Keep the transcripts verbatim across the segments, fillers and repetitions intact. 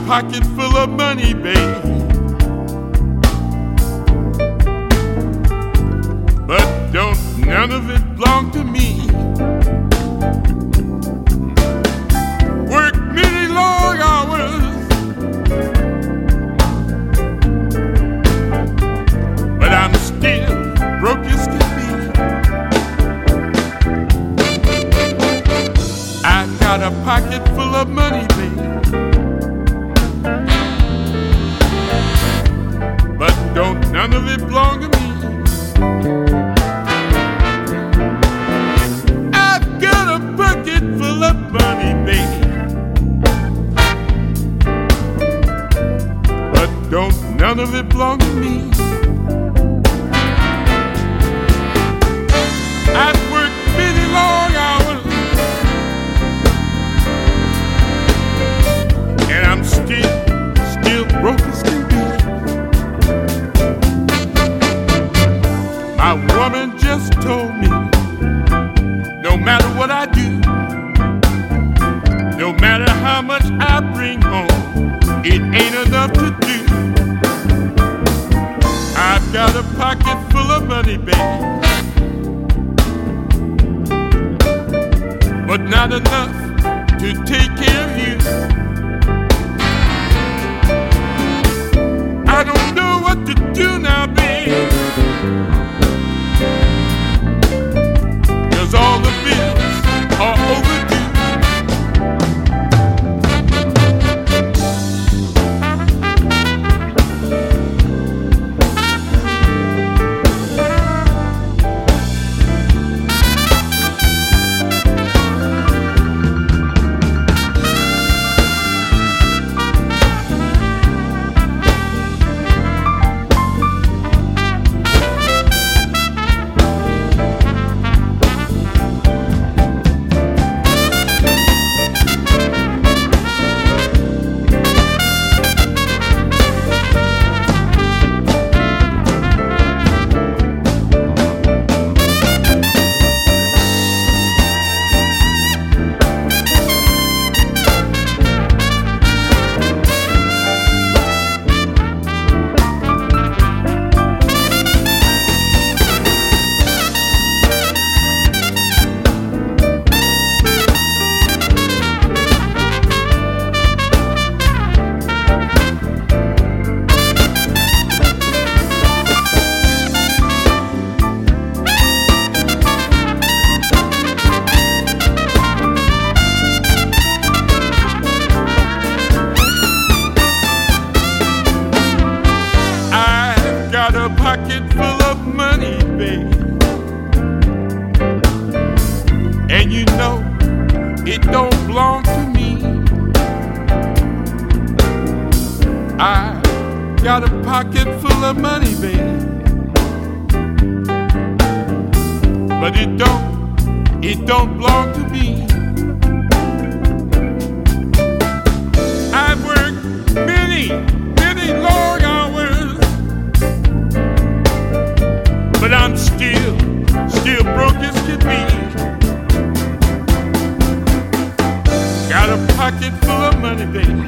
pocket full of money, babe, but don't none of it belong to me. Work many long hours, but I'm still broke as can be. I've got a pocket full of money, babe, but don't none of it belong to me. I've got a bucket full of money, babe, but don't none of it belong to me. I've worked many long hours, and I'm still, still broke as can be. My woman just told me, no matter what I do, no matter how much I bring home, it ain't enough to do. I've got a pocket full of money, baby, but not enough to take care of you. I don't know what to do now, babe, 'cause all the bills are overdue. Got a pocket full of money, babe, and you know it don't belong to me. I got a pocket full of money, babe, but it don't, it don't belong to me. I've worked many, many long hours, but I'm still, still broke as can be. Got a pocket full of money, baby,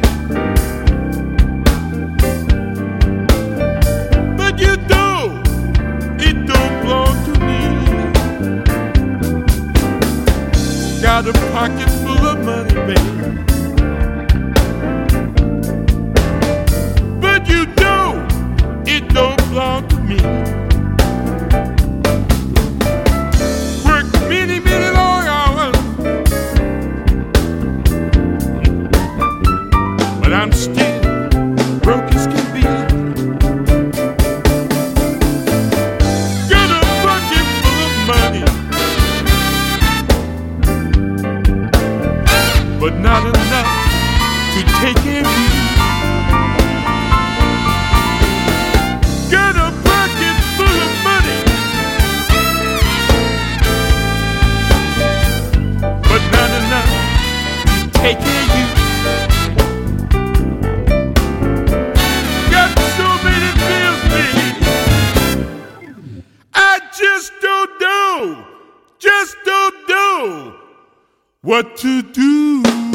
but you don't, it don't belong to me. Got a pocket full of money, baby, but you don't, it don't belong to me. Many, many long hours, but I'm still broke as can be. Got a bucket full of money, but not enough to take care of you. Got a bucket full of money, but not enough to take care of you. Got so many bills, babe, I just don't know, just don't know what to do.